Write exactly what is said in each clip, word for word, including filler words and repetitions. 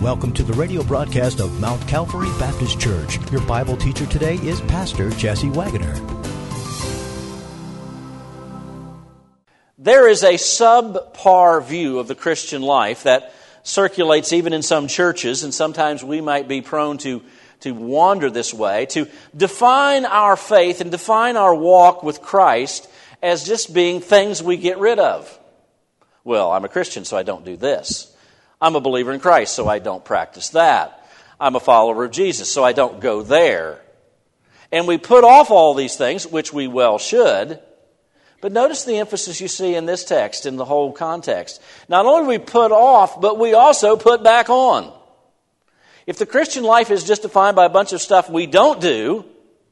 Welcome to the radio broadcast of Mount Calvary Baptist Church. Your Bible teacher today is Pastor Jesse Wagoner. There is a subpar view of the Christian life that circulates even in some churches, and sometimes we might be prone to, to wander this way, to define our faith and define our walk with Christ as just being things we get rid of. Well, I'm a Christian, so I don't do this. I'm a believer in Christ, so I don't practice that. I'm a follower of Jesus, so I don't go there. And we put off all these things, which we well should. But notice the emphasis you see in this text, in the whole context. Not only do we put off, but we also put back on. If the Christian life is just defined by a bunch of stuff we don't do,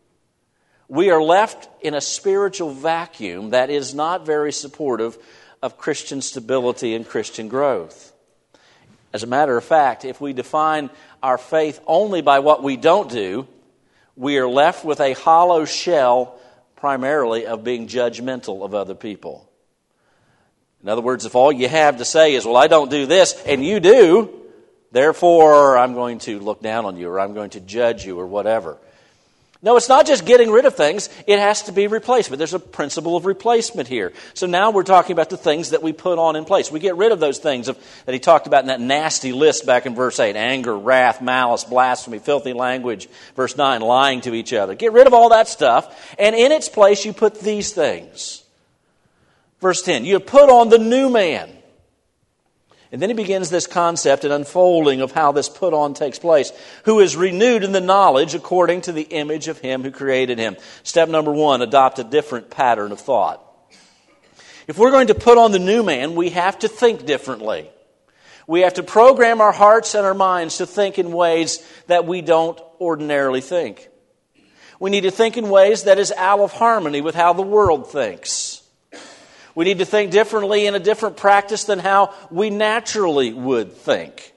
we are left in a spiritual vacuum that is not very supportive of Christian stability and Christian growth. As a matter of fact, if we define our faith only by what we don't do, we are left with a hollow shell primarily of being judgmental of other people. In other words, if all you have to say is, well, I don't do this, and you do, therefore I'm going to look down on you, or I'm going to judge you, or whatever. No, it's not just getting rid of things, it has to be replacement. There's a principle of replacement here. So now we're talking about the things that we put on in place. We get rid of those things of, that he talked about in that nasty list back in verse eight. Anger, wrath, malice, blasphemy, filthy language. Verse nine, lying to each other. Get rid of all that stuff, and in its place you put these things. Verse ten, you put on the new man. And then he begins this concept and unfolding of how this put on takes place. Who is renewed in the knowledge according to the image of him who created him. Step number one, adopt a different pattern of thought. If we're going to put on the new man, we have to think differently. We have to program our hearts and our minds to think in ways that we don't ordinarily think. We need to think in ways that is out of harmony with how the world thinks. We need to think differently in a different practice than how we naturally would think.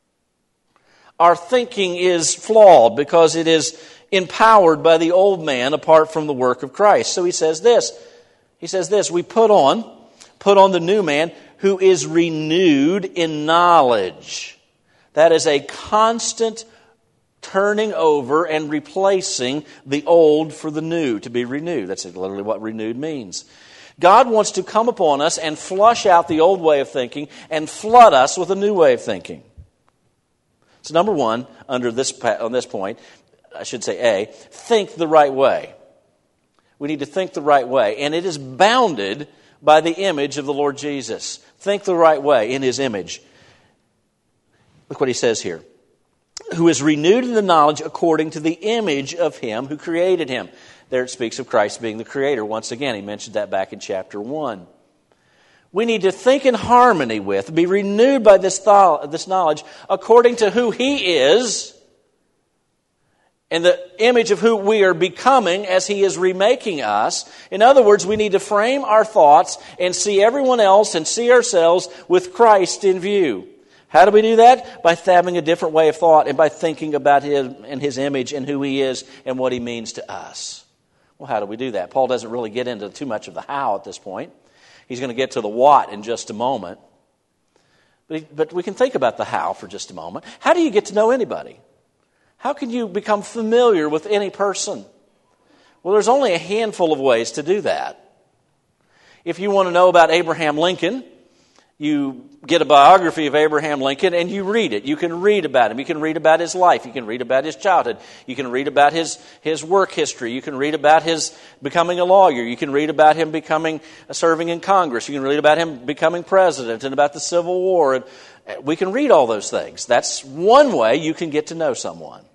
Our thinking is flawed because it is empowered by the old man apart from the work of Christ. So he says this. He says this, we put on, put on the new man who is renewed in knowledge. That is a constant turning over and replacing the old for the new, to be renewed. That's literally what renewed means. God wants to come upon us and flush out the old way of thinking and flood us with a new way of thinking. So number one, under this on this point, I should say A, think the right way. We need to think the right way, and it is bounded by the image of the Lord Jesus. Think the right way in His image. Look what he says here. Who is renewed in the knowledge according to the image of Him who created him. There it speaks of Christ being the creator. Once again, he mentioned that back in chapter one. We need to think in harmony with, be renewed by this thought, this knowledge according to who He is and the image of who we are becoming as He is remaking us. In other words, we need to frame our thoughts and see everyone else and see ourselves with Christ in view. How do we do that? By having a different way of thought and by thinking about Him and His image and who He is and what He means to us. Well, how do we do that? Paul doesn't really get into too much of the how at this point. He's going to get to the what in just a moment. But, he, but we can think about the how for just a moment. How do you get to know anybody? How can you become familiar with any person? Well, there's only a handful of ways to do that. If you want to know about Abraham Lincoln, you get a biography of Abraham Lincoln and you read it. You can read about him. You can read about his life. You can read about his childhood. You can read about his, his work history. You can read about his becoming a lawyer. You can read about him becoming serving in Congress. You can read about him becoming president and about the Civil War. And we can read all those things. That's one way you can get to know someone.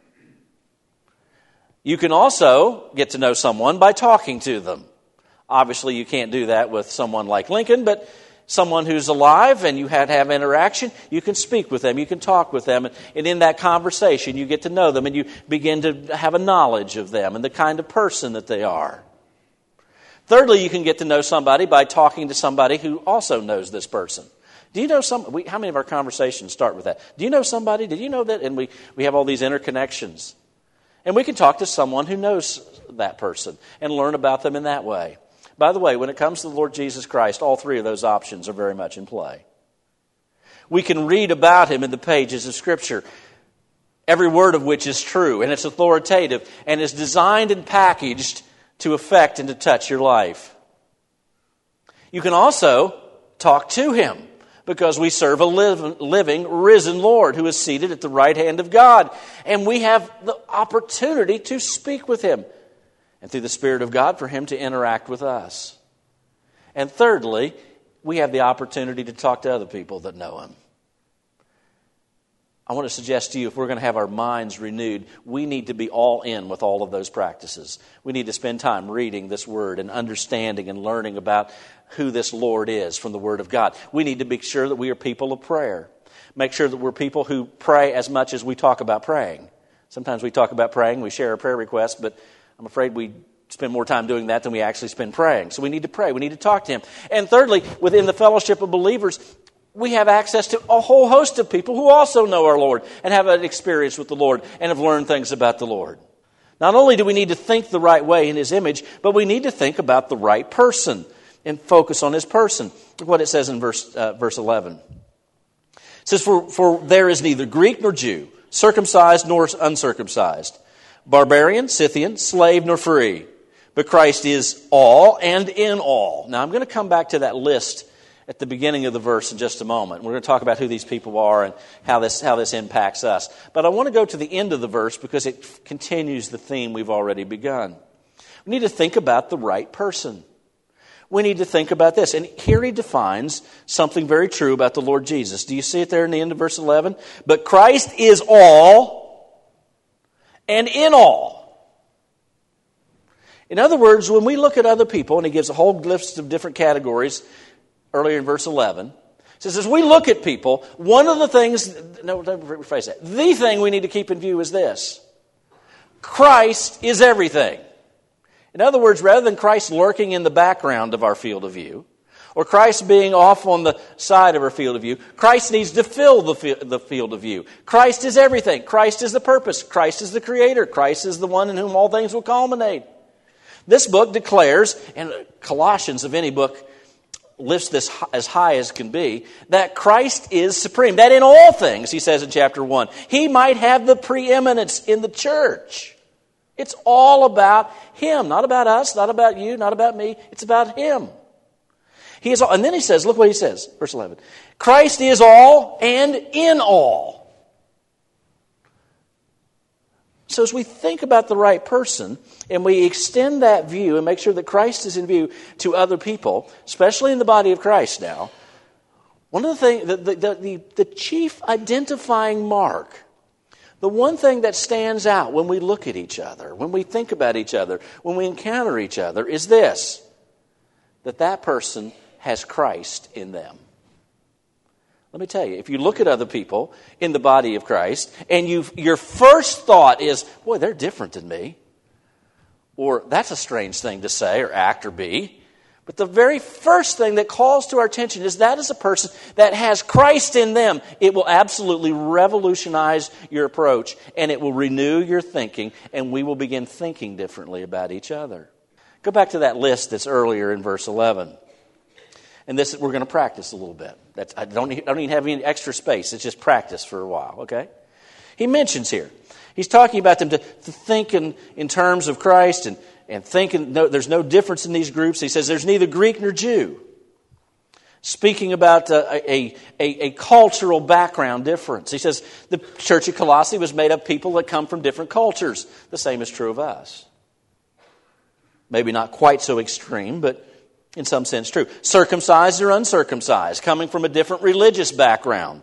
You can also get to know someone by talking to them. Obviously, you can't do that with someone like Lincoln, but someone who's alive and you had to have interaction, you can speak with them, you can talk with them, and in that conversation you get to know them and you begin to have a knowledge of them and the kind of person that they are. Thirdly, you can get to know somebody by talking to somebody who also knows this person. Do you know some? We, how many of our conversations start with that? Do you know somebody? Did you know that? And we, we have all these interconnections. And we can talk to someone who knows that person and learn about them in that way. By the way, when it comes to the Lord Jesus Christ, all three of those options are very much in play. We can read about him in the pages of Scripture, every word of which is true, and it's authoritative, and is designed and packaged to affect and to touch your life. You can also talk to him, because we serve a living, risen Lord who is seated at the right hand of God. And we have the opportunity to speak with him, and through the Spirit of God for him to interact with us. And thirdly, we have the opportunity to talk to other people that know him. I want to suggest to you, if we're going to have our minds renewed, we need to be all in with all of those practices. We need to spend time reading this Word and understanding and learning about who this Lord is from the Word of God. We need to be sure that we are people of prayer. Make sure that we're people who pray as much as we talk about praying. Sometimes we talk about praying, we share a prayer request, but I'm afraid we spend more time doing that than we actually spend praying. So we need to pray. We need to talk to him. And thirdly, within the fellowship of believers, we have access to a whole host of people who also know our Lord and have an experience with the Lord and have learned things about the Lord. Not only do we need to think the right way in his image, but we need to think about the right person and focus on his person. Look what it says in verse uh, verse eleven. It says, for, for there is neither Greek nor Jew, circumcised nor uncircumcised, barbarian, Scythian, slave nor free, but Christ is all and in all. Now I'm going to come back to that list at the beginning of the verse in just a moment. We're going to talk about who these people are and how this how this impacts us. But I want to go to the end of the verse because it continues the theme we've already begun. We need to think about the right person. We need to think about this. And here he defines something very true about the Lord Jesus. Do you see it there in the end of verse eleven? But Christ is all and in all. In other words, when we look at other people, and he gives a whole list of different categories earlier in verse eleven, it says, as we look at people, one of the things, no, let me rephrase that. The thing we need to keep in view is this. Christ is everything. In other words, rather than Christ lurking in the background of our field of view, or Christ being off on the side of our field of view, Christ needs to fill the, fi- the field of view. Christ is everything. Christ is the purpose. Christ is the creator. Christ is the one in whom all things will culminate. This book declares, and Colossians of any book lifts this as high as can be, that Christ is supreme. That in all things, he says in chapter one, he might have the preeminence in the church. It's all about him, not about us, not about you, not about me. It's about him. He is all, and then he says, look what he says, verse eleven. Christ is all and in all. So as we think about the right person and we extend that view and make sure that Christ is in view to other people, especially in the body of Christ now, one of the things, the, the, the, the chief identifying mark, the one thing that stands out when we look at each other, when we think about each other, when we encounter each other is this, that that person has Christ in them. Let me tell you, if you look at other people in the body of Christ and you your first thought is, boy, they're different than me, or that's a strange thing to say or act or be, but the very first thing that calls to our attention is that is a person that has Christ in them. It will absolutely revolutionize your approach, and it will renew your thinking, and we will begin thinking differently about each other. Go back to that list that's earlier in verse eleven. And this we're going to practice a little bit. That's, I don't, I don't even have any extra space. It's just practice for a while, okay? He mentions here, he's talking about them to, to think in, in terms of Christ and, and think in, no, there's no difference in these groups. He says there's neither Greek nor Jew. Speaking about a, a, a, a cultural background difference. He says the church of Colossae was made up of people that come from different cultures. The same is true of us. Maybe not quite so extreme, but in some sense true. Circumcised or uncircumcised, coming from a different religious background.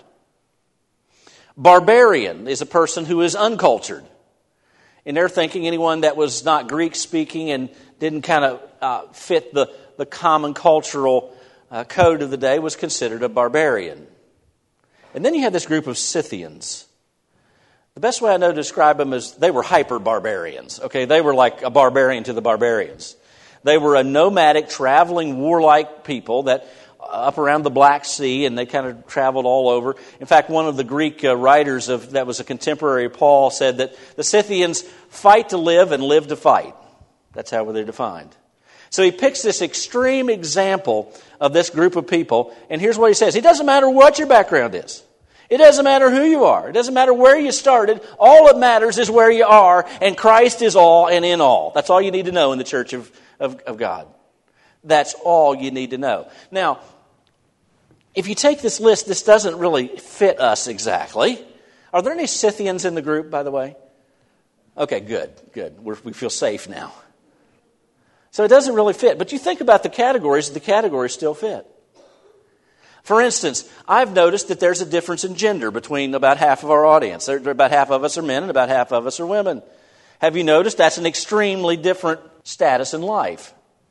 Barbarian is a person who is uncultured. In their thinking, anyone that was not Greek-speaking and didn't kind of uh, fit the, the common cultural uh, code of the day was considered a barbarian. And then you had this group of Scythians. The best way I know to describe them is they were hyper-barbarians. Okay, they were like a barbarian to the barbarians. They were a nomadic, traveling, warlike people that uh, up around the Black Sea, and they kind of traveled all over. In fact, one of the Greek uh, writers of that was a contemporary of Paul said that the Scythians fight to live and live to fight. That's how they're defined. So he picks this extreme example of this group of people, and here's what he says. It doesn't matter what your background is. It doesn't matter who you are. It doesn't matter where you started. All that matters is where you are, and Christ is all and in all. That's all you need to know in the church of, of, of God. That's all you need to know. Now, if you take this list, this doesn't really fit us exactly. Are there any Scythians in the group, by the way? Okay, good, good. We're, we feel safe now. So it doesn't really fit. But you think about the categories, the categories still fit. For instance, I've noticed that there's a difference in gender between about half of our audience. About half of us are men and about half of us are women. Have you noticed that's an extremely different status in life?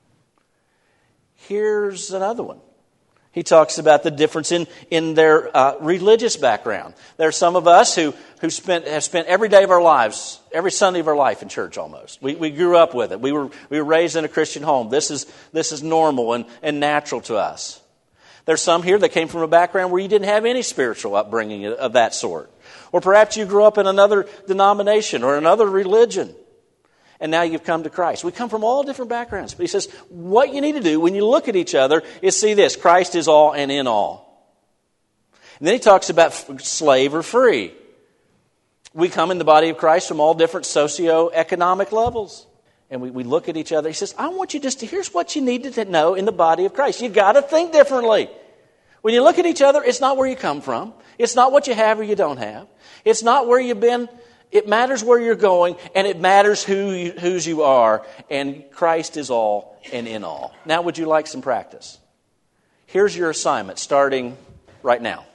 Here's another one. He talks about the difference in, in their uh, religious background. There are some of us who, who spent, have spent every day of our lives, every Sunday of our life in church almost. We, we grew up with it. We were, we were raised in a Christian home. This is, this is normal and, and natural to us. There's some here that came from a background where you didn't have any spiritual upbringing of that sort. Or perhaps you grew up in another denomination or another religion. And now you've come to Christ. We come from all different backgrounds. But he says, what you need to do when you look at each other is see this. Christ is all and in all. And then he talks about slave or free. We come in the body of Christ from all different socioeconomic levels. And we, we look at each other. He says, I want you just to, here's what you need to know in the body of Christ. You've got to think differently. When you look at each other, it's not where you come from. It's not what you have or you don't have. It's not where you've been. It matters where you're going, and it matters who you, whose you are, and Christ is all and in all. Now, would you like some practice? Here's your assignment, starting right now.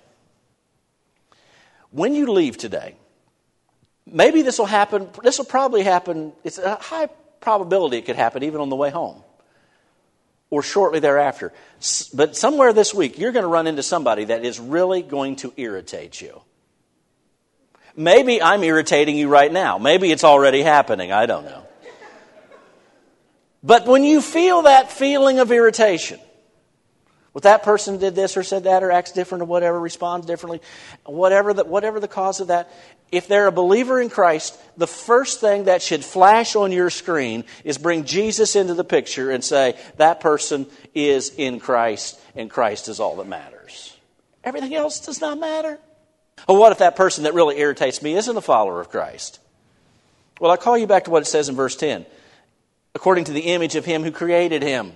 When you leave today, maybe this will happen, this will probably happen, it's a high probability it could happen even on the way home, or shortly thereafter. But somewhere this week, you're going to run into somebody that is really going to irritate you. Maybe I'm irritating you right now. Maybe it's already happening. I don't know. But when you feel that feeling of irritation, well, that person did this or said that or acts different or whatever, responds differently, whatever the, whatever the cause of that, if they're a believer in Christ, the first thing that should flash on your screen is bring Jesus into the picture and say, that person is in Christ and Christ is all that matters. Everything else does not matter. Well, what if that person that really irritates me isn't a follower of Christ? Well, I call you back to what it says in verse ten. According to the image of him who created him.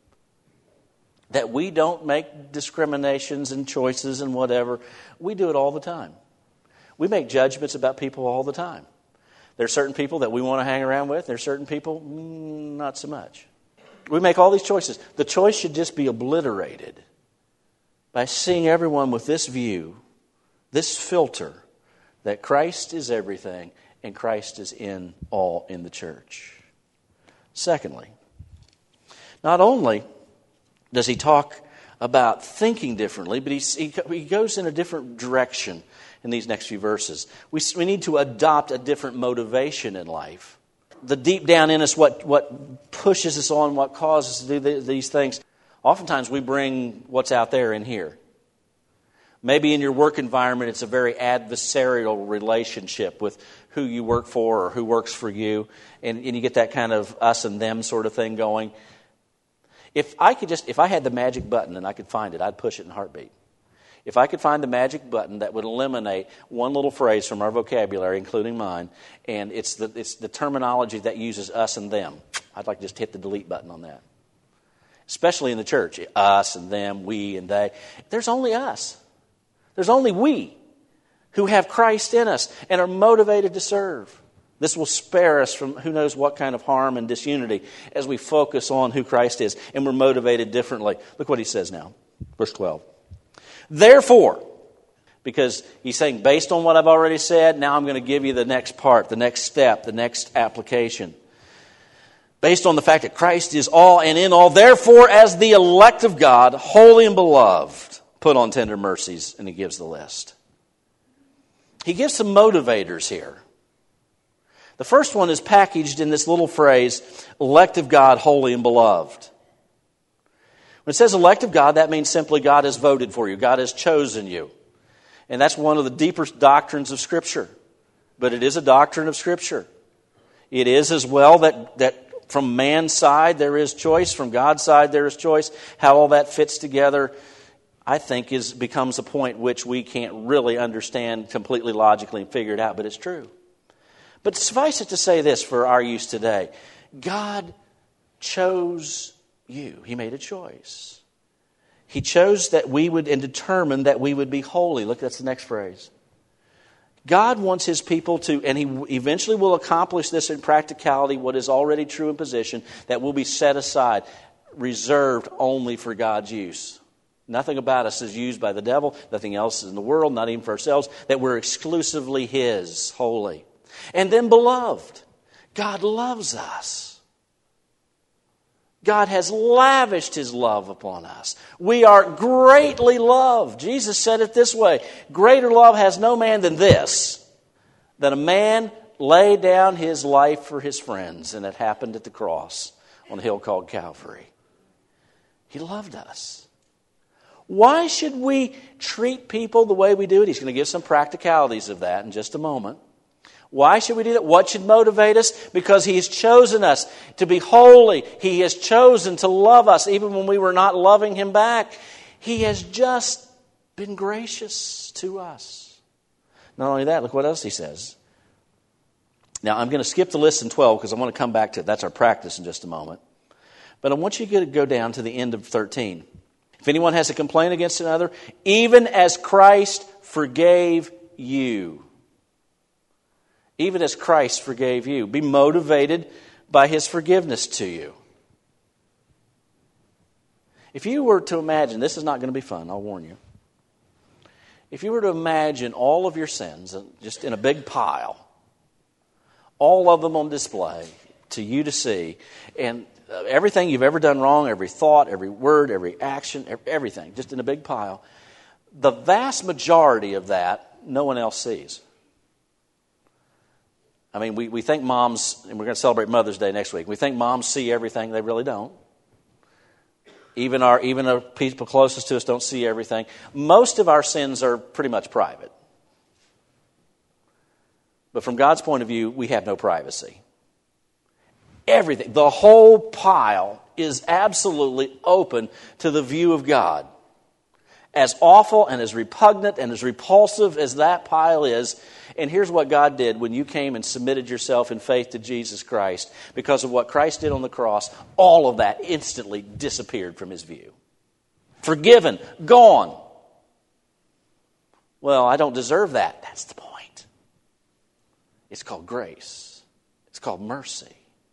That we don't make discriminations and choices and whatever. We do it all the time. We make judgments about people all the time. There are certain people that we want to hang around with. There are certain people, mm, not so much. We make all these choices. The choice should just be obliterated by seeing everyone with this view, this filter, that Christ is everything and Christ is in all in the church. Secondly, not only does he talk about thinking differently, but he, he, he goes in a different direction in these next few verses. We, we need to adopt a different motivation in life. The deep down in us, what, what pushes us on, what causes us to do the, these things. Oftentimes we bring what's out there in here. Maybe in your work environment, it's a very adversarial relationship with who you work for or who works for you. And, and you get that kind of us and them sort of thing going. If I could just, if I had the magic button and I could find it, I'd push it in a heartbeat. If I could find the magic button that would eliminate one little phrase from our vocabulary, including mine, and it's the, it's the terminology that uses us and them, I'd like to just hit the delete button on that. Especially in the church, us and them, we and they. There's only us. There's only we who have Christ in us and are motivated to serve. This will spare us from who knows what kind of harm and disunity as we focus on who Christ is and we're motivated differently. Look what he says now, verse twelve. Therefore, because he's saying based on what I've already said, now I'm going to give you the next part, the next step, the next application. Based on the fact that Christ is all and in all, therefore as the elect of God, holy and beloved, put on tender mercies, and he gives the list. He gives some motivators here. The first one is packaged in this little phrase, elect of God, holy and beloved. When it says elect of God, that means simply God has voted for you. God has chosen you. And that's one of the deeper doctrines of Scripture. But it is a doctrine of Scripture. It is as well that, that from man's side there is choice, from God's side there is choice. How all that fits together, I think, is becomes a point which we can't really understand completely logically and figure it out, but it's true. But suffice it to say this for our use today. God chose you. He made a choice. He chose that we would and determined that we would be holy. Look, that's the next phrase. God wants His people to, and He eventually will accomplish this in practicality, what is already true in position, that will be set aside, reserved only for God's use. Nothing about us is used by the devil, nothing else in the world, not even for ourselves, that we're exclusively His, holy. And then, beloved, God loves us. God has lavished His love upon us. We are greatly loved. Jesus said it this way, greater love has no man than this, that a man lay down his life for his friends. And it happened at the cross on a hill called Calvary. He loved us. Why should we treat people the way we do it? He's going to give some practicalities of that in just a moment. Why should we do that? What should motivate us? Because He has chosen us to be holy. He has chosen to love us even when we were not loving Him back. He has just been gracious to us. Not only that, look what else He says. Now, I'm going to skip the list in twelve because I want to come back to it. That's our practice in just a moment. But I want you to go down to the end of thirteen. If anyone has a complaint against another, even as Christ forgave you. Even as Christ forgave you. Be motivated by His forgiveness to you. If you were to imagine, this is not going to be fun, I'll warn you. If you were to imagine all of your sins just in a big pile, all of them on display to you to see, and everything you've ever done wrong, every thought, every word, every action, everything, just in a big pile, the vast majority of that no one else sees. I mean, we, we think moms, and we're going to celebrate Mother's Day next week, we think moms see everything. They really don't. Even our even our people closest to us don't see everything. Most of our sins are pretty much private. But from God's point of view, we have no privacy. Everything, the whole pile is absolutely open to the view of God. As awful and as repugnant and as repulsive as that pile is, and here's what God did when you came and submitted yourself in faith to Jesus Christ. Because of what Christ did on the cross, all of that instantly disappeared from His view. Forgiven, gone. Well, I don't deserve that. That's the point. It's called grace. It's called mercy.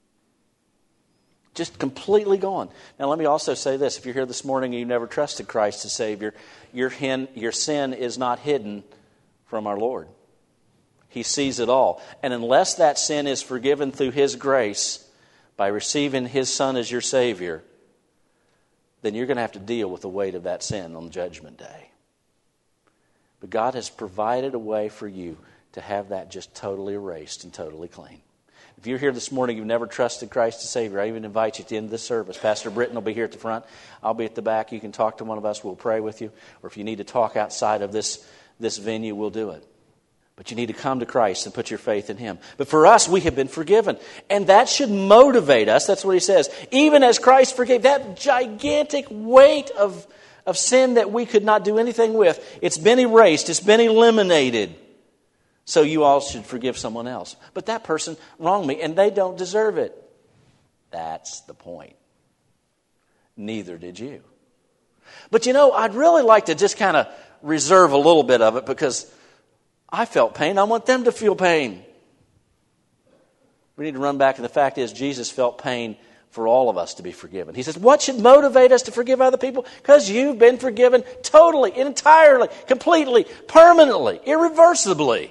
Just completely gone. Now, let me also say this. If you're here this morning and you've never trusted Christ as Savior, your, hin, your sin is not hidden from our Lord. He sees it all. And unless that sin is forgiven through His grace by receiving His Son as your Savior, then you're going to have to deal with the weight of that sin on Judgment Day. But God has provided a way for you to have that just totally erased and totally clean. If you're here this morning, you've never trusted Christ as Savior, I even invite you at the end of this service. Pastor Britton will be here at the front. I'll be at the back. You can talk to one of us. We'll pray with you. Or if you need to talk outside of this, this venue, we'll do it. But you need to come to Christ and put your faith in Him. But for us, we have been forgiven. And that should motivate us. That's what He says. Even as Christ forgave, that gigantic weight of, of sin that we could not do anything with, it's been erased. It's been eliminated. So you all should forgive someone else. But that person wronged me, and they don't deserve it. That's the point. Neither did you. But you know, I'd really like to just kind of reserve a little bit of it because I felt pain. I want them to feel pain. We need to run back, and the fact is Jesus felt pain for all of us to be forgiven. He says, what should motivate us to forgive other people? Because you've been forgiven totally, entirely, completely, permanently, irreversibly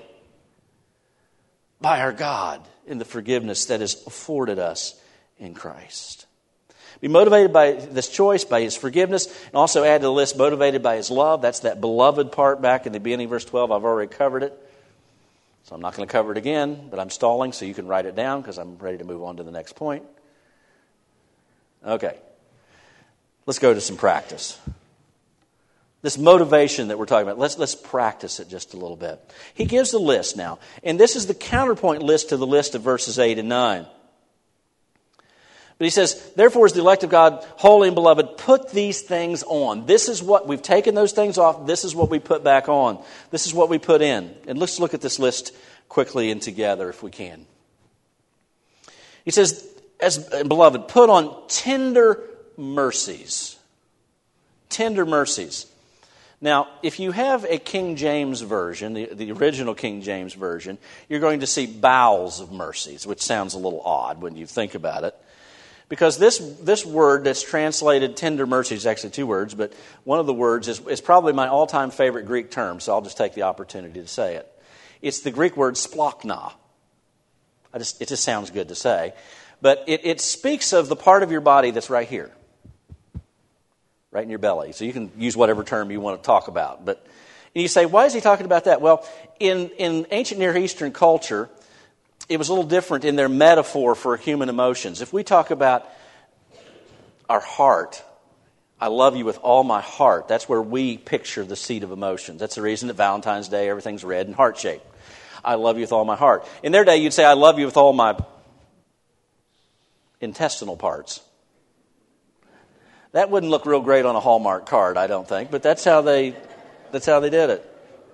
by our God in the forgiveness that is afforded us in Christ. Be motivated by this choice, by His forgiveness, and also add to the list, motivated by His love. That's that beloved part back in the beginning of verse twelve. I've already covered it, so I'm not going to cover it again, but I'm stalling so you can write it down because I'm ready to move on to the next point. Okay, let's go to some practice. This motivation that we're talking about, let's, let's practice it just a little bit. He gives the list now, and this is the counterpoint list to the list of verses eight and nine. But he says, therefore, as the elect of God, holy and beloved, put these things on. This is what, we've taken those things off. This is what we put back on. This is what we put in. And let's look at this list quickly and together if we can. He says, as beloved, put on tender mercies. Tender mercies. Now, if you have a King James version, the, the original King James version, you're going to see bowels of mercies, which sounds a little odd when you think about it. Because this this word that's translated tender mercies is actually two words, but one of the words is, is probably my all-time favorite Greek term, so I'll just take the opportunity to say it. It's the Greek word splachna. I just, it just sounds good to say. But it, it speaks of the part of your body that's right here, right in your belly. So you can use whatever term you want to talk about. But and you say, why is he talking about that? Well, in, in ancient Near Eastern culture, it was a little different in their metaphor for human emotions. If we talk about our heart, I love you with all my heart, that's where we picture the seat of emotions. That's the reason that Valentine's Day, everything's red and heart-shaped. I love you with all my heart. In their day, you'd say, I love you with all my intestinal parts. That wouldn't look real great on a Hallmark card, I don't think, but that's how they, that's how they did it.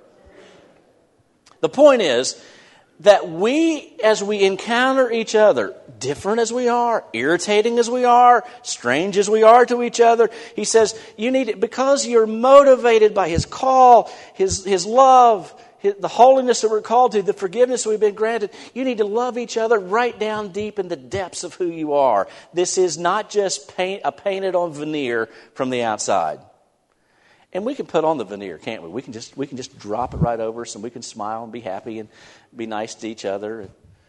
The point is, that we, as we encounter each other, different as we are, irritating as we are, strange as we are to each other, he says, you need it because you're motivated by his call, his, his love, his, the holiness that we're called to, the forgiveness we've been granted. You need to love each other right down deep in the depths of who you are. This is not just paint, a painted on veneer from the outside. And we can put on the veneer, can't we? We can just we can just drop it right over us, and we can smile and be happy and be nice to each other.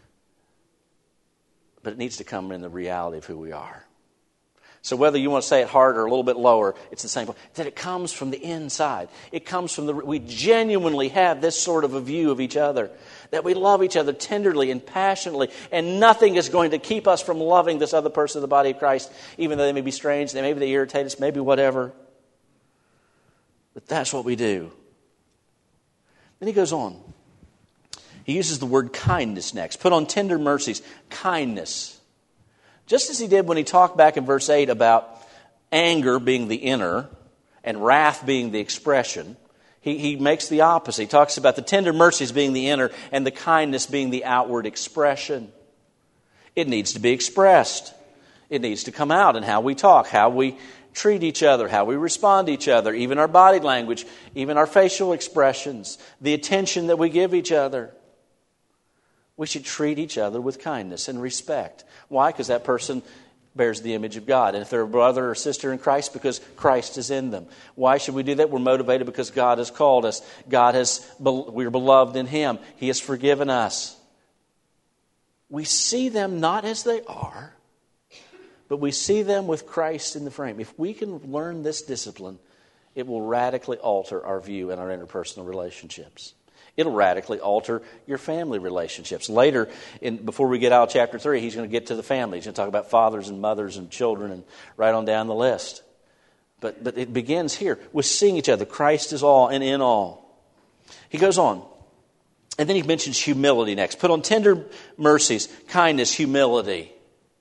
But it needs to come in the reality of who we are. So whether you want to say it harder or a little bit lower, it's the same point. That it comes from the inside. It comes from the... We genuinely have this sort of a view of each other. That we love each other tenderly and passionately. And nothing is going to keep us from loving this other person of the body of Christ. Even though they may be strange, maybe they irritate us, maybe whatever. But that's what we do. Then he goes on. He uses the word kindness next. Put on tender mercies. Kindness. Just as he did when he talked back in verse eight about anger being the inner and wrath being the expression, he, he makes the opposite. He talks about the tender mercies being the inner and the kindness being the outward expression. It needs to be expressed. It needs to come out in how we talk, how we treat each other, how we respond to each other, even our body language, even our facial expressions, the attention that we give each other. We should treat each other with kindness and respect. Why? Because that person bears the image of God. And if they're a brother or sister in Christ, because Christ is in them. Why should we do that? We're motivated because God has called us. God has, we're beloved in Him. He has forgiven us. We see them not as they are, but we see them with Christ in the frame. If we can learn this discipline, it will radically alter our view in our interpersonal relationships. It'll radically alter your family relationships. Later, in, before we get out of chapter three, he's going to get to the family. He's going to talk about fathers and mothers and children and right on down the list. But, but it begins here with seeing each other. Christ is all and in all. He goes on. And then he mentions humility next. Put on tender mercies, kindness, humility.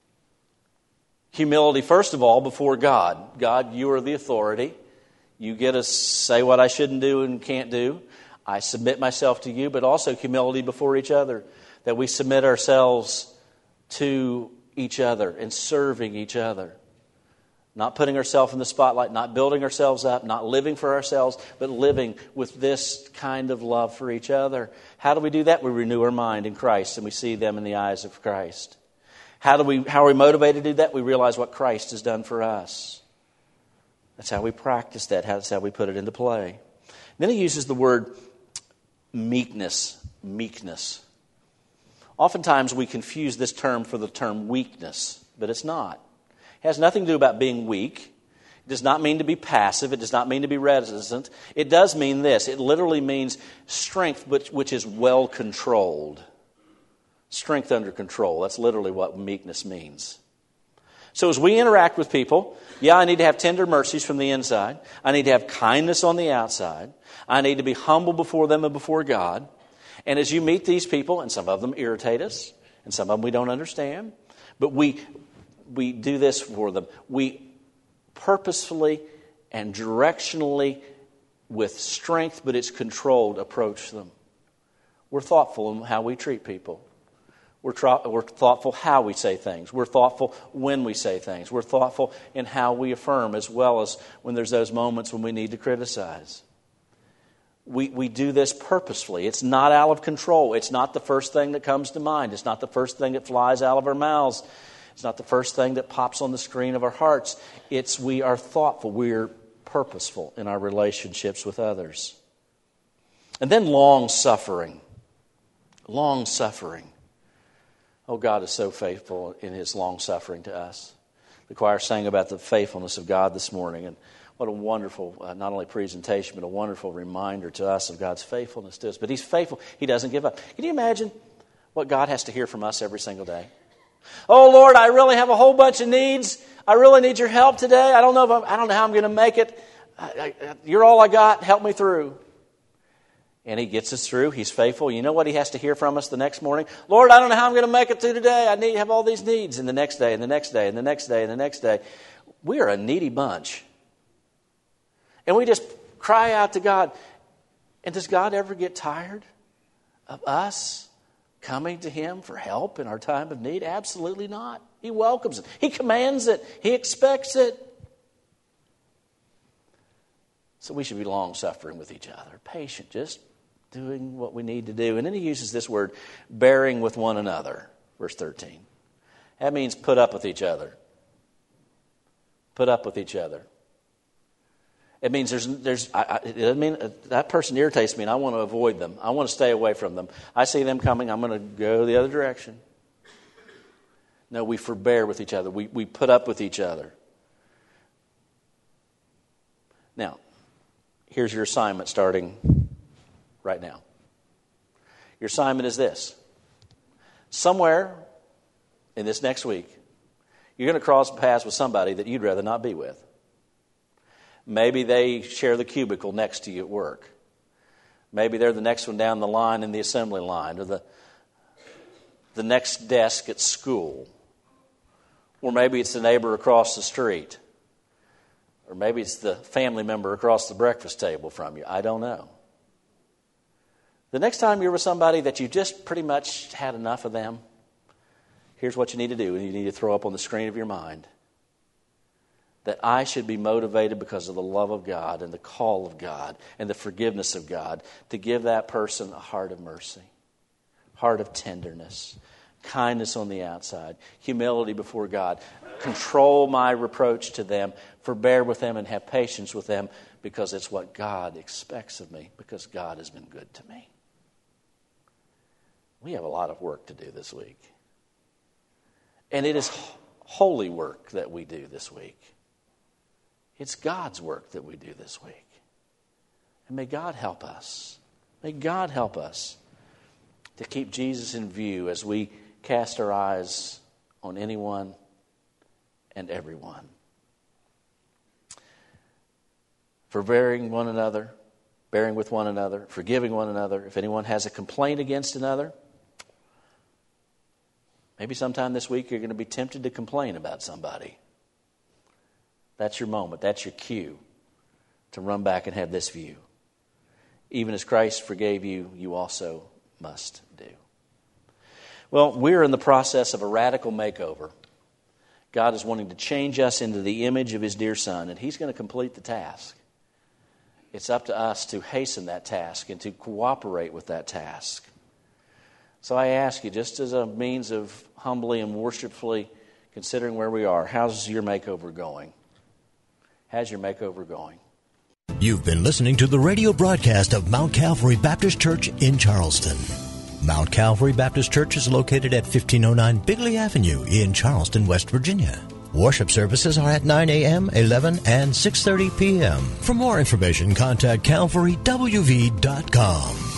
Humility, first of all, before God. God, you are the authority. You get to say what I shouldn't do and can't do. I submit myself to you, but also humility before each other. That we submit ourselves to each other and serving each other. Not putting ourselves in the spotlight, not building ourselves up, not living for ourselves, but living with this kind of love for each other. How do we do that? We renew our mind in Christ and we see them in the eyes of Christ. How do we? How are we motivated to do that? We realize what Christ has done for us. That's how we practice that. That's how we put it into play. Then he uses the word meekness. Meekness. Oftentimes we confuse this term for the term weakness, but it's not. It has nothing to do about being weak. It does not mean to be passive. It does not mean to be reticent. It does mean this. It literally means strength which, which is well controlled. Strength under control. That's literally what meekness means. So as we interact with people, yeah, I need to have tender mercies from the inside. I need to have kindness on the outside. I need to be humble before them and before God. And as you meet these people, and some of them irritate us, and some of them we don't understand, but we we do this for them. We purposefully and directionally, with strength, but it's controlled, approach them. We're thoughtful in how we treat people. We're, tra- we're thoughtful how we say things. We're thoughtful when we say things. We're thoughtful in how we affirm, as well as when there's those moments when we need to criticize. We, we do this purposefully. It's not out of control. It's not the first thing that comes to mind. It's not the first thing that flies out of our mouths. It's not the first thing that pops on the screen of our hearts. It's we are thoughtful. We're purposeful in our relationships with others. And then long-suffering. Long-suffering. Oh, God is so faithful in His long-suffering to us. The choir sang about the faithfulness of God this morning, and what a wonderful, uh, not only presentation, but a wonderful reminder to us of God's faithfulness to us. But He's faithful. He doesn't give up. Can you imagine what God has to hear from us every single day? Oh, Lord, I really have a whole bunch of needs. I really need your help today. I don't know if I'm, I don't know how I'm going to make it. I, I, you're all I got. Help me through. And He gets us through. He's faithful. You know what He has to hear from us the next morning? Lord, I don't know how I'm going to make it through today. I need have all these needs. And the next day, and the next day, and the next day, and the next day. We are a needy bunch. And we just cry out to God. And does God ever get tired of us coming to Him for help in our time of need? Absolutely not. He welcomes it. He commands it. He expects it. So we should be long-suffering with each other, patient, just doing what we need to do. And then He uses this word, bearing with one another, verse thirteen. That means put up with each other. Put up with each other. It means there's, there's. I, I, it doesn't mean uh, that person irritates me and I want to avoid them. I want to stay away from them. I see them coming, I'm going to go the other direction. No, we forbear with each other. We, we put up with each other. Now, here's your assignment starting right now. Your assignment is this. Somewhere in this next week, you're going to cross paths with somebody that you'd rather not be with. Maybe they share the cubicle next to you at work. Maybe they're the next one down the line in the assembly line, or the, the next desk at school. Or maybe it's the neighbor across the street. Or maybe it's the family member across the breakfast table from you. I don't know. The next time you're with somebody that you just pretty much had enough of them, here's what you need to do. You need to throw up on the screen of your mind that I should be motivated because of the love of God and the call of God and the forgiveness of God to give that person a heart of mercy, heart of tenderness, kindness on the outside, humility before God. Control my reproach to them, forbear with them, and have patience with them because it's what God expects of me, because God has been good to me. We have a lot of work to do this week. And it is holy work that we do this week. It's God's work that we do this week. And may God help us. May God help us to keep Jesus in view as we cast our eyes on anyone and everyone. Forbearing one another, bearing with one another, forgiving one another. If anyone has a complaint against another, maybe sometime this week you're going to be tempted to complain about somebody. That's your moment. That's your cue to run back and have this view. Even as Christ forgave you, you also must do. Well, we're in the process of a radical makeover. God is wanting to change us into the image of His dear Son, and He's going to complete the task. It's up to us to hasten that task and to cooperate with that task. So I ask you, just as a means of humbly and worshipfully considering where we are, how's your makeover going? How's your makeover going? You've been listening to the radio broadcast of Mount Calvary Baptist Church in Charleston. Mount Calvary Baptist Church is located at fifteen oh nine Bigley Avenue in Charleston, West Virginia. Worship services are at nine a.m., eleven, and six thirty p.m. For more information, contact calvary w v dot com.